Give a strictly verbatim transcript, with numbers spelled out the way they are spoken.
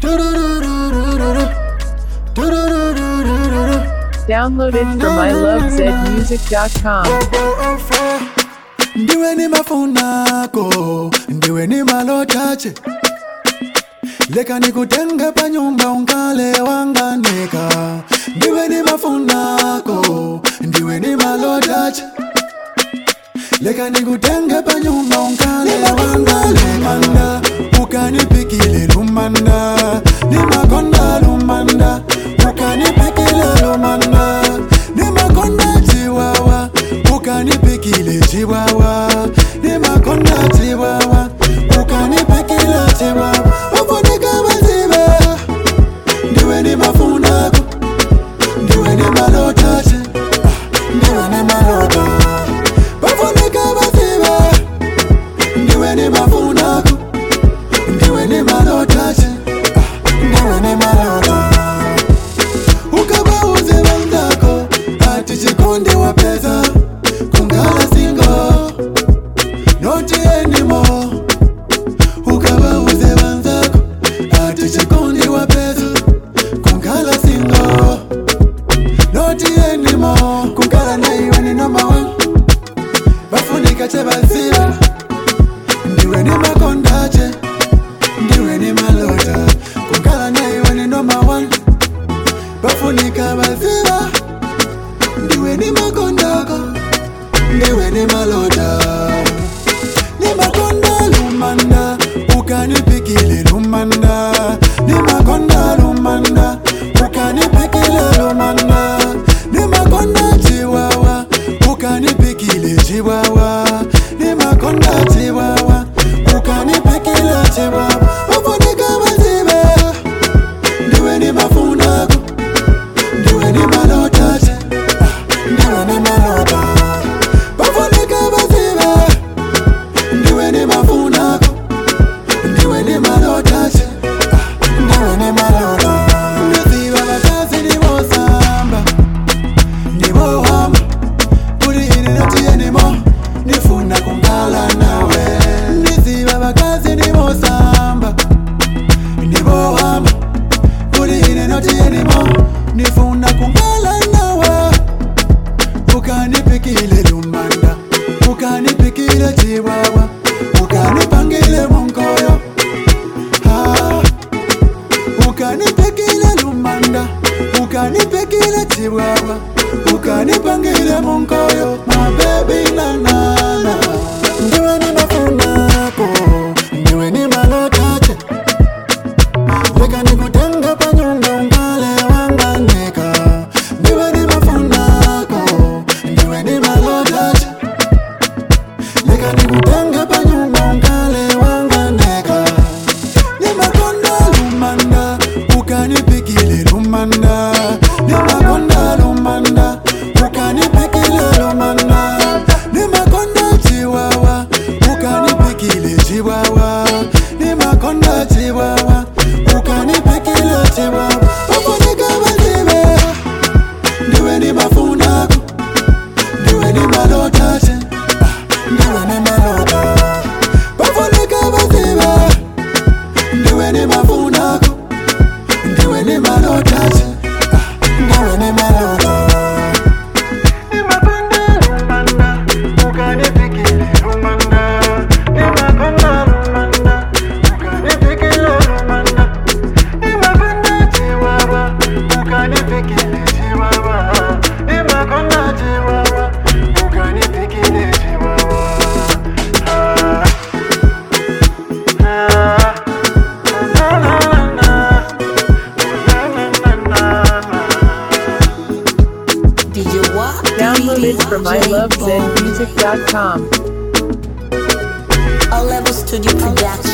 Downloaded from I love zed music dot com. Ndiwe ni mafunako, ndiwe ni malochache. Leka nikutenge pa nyumba unkale wanganika. Ndiwe ni mafunako, ndiwe ni malochache. Leka nikutenge pa nyumba unkale wanganika. Ukanipikile lumanda, ni makonda lumanda. Ukanipikile lumanda, ni makonda chiwawa. Ukanipikile chiwawa, ni makonda chiwawa. Ukanipikile chiwawa, ufunika mazibe. Ndiwe ni mafunako, ndiwe ni malochache. Ndiwe ni malota, ufunika mazibe. Ndiwe ni mafunako, ndiwe ni malochache. Ndiwe ni malota. Ukabauze bandako, ati chikundi wa pesa. Kungala single, not anymore. Ukabauze bandako, ati chikundi wa pesa. Kungala single, not anymore. Kungala na iwe ni number one. Bafunika chebazira, ndiwe ni makondache. Ndiwe ni malota. Kungala na iwe ni number one. Bafunika bazira, ndiwe ni makondako. Ndiwe ni malota. Ni makonda lumanda, ukanipikile lumanda. Ni makonda lumanda, ukanipikile lumanda. Ni makonda chiwawa, ukanipikile chiwawa. Ni makonda chiwawa, ukanipikile chiwawa. Ufunika mazibe, ndiwe ni mafunako. Ndiwe ni malochache, ndiwe ni malota. Bafunika mazibe, ndiwe ni mafunako. Ndiwe ni malochache, ndiwe ni malota. Ndiziba bakazi ni bosamba, ni bohamba. Kuri ini natiye ni mo, nifuna kungala nawe. Ndiziba bakazi ni bosamba, ni bohamba. Kuri ini natiye ni mo, nifuna kungala nawe. Ukanipikile lumanda, ukanipikile chiwawa. Ukanipangile munkoyo, ah. Ukanipikile lumanda, ukanipikile chiwawa. Ukanipangile munkoyo, my baby na na na. Ndiwe ni mafunako, ndiwe ni malochache. Leka nikutenge pa nyumba unkale wanganika. Ndiwe ni mafunako, ndiwe ni malochache. Leka nikutenge pa nyumba unkale wanganika. Ni makonda lumanda, ukanipikile lumanda. Ni makonda lumanda, ukanipikile lumanda. Ni makonda chiwawa, ukanipikile chiwawa. Ni makonda chiwawa, ukanipikile chiwawa. Ufunika mazibe, ndiwe ni mafunako. Ndiwe ni malochache, ndiwe ni malota. Ufunika mazibe, ndiwe ni mafunako. Ndiwe ni malochache, ndiwe ni malota. Ni makonda lumanda, ukanipikile lumanda. Ni makonda lumanda, ukanipikile lumanda. Ni makonda chiwawa, ukanipikile chiwawa. Ni makonda chiwawa, ukanipikile chiwawa. Ah, ah, na na na na, na na na na. D J Walk, Downloaded from I love zed music dot com. All Level Studio Production.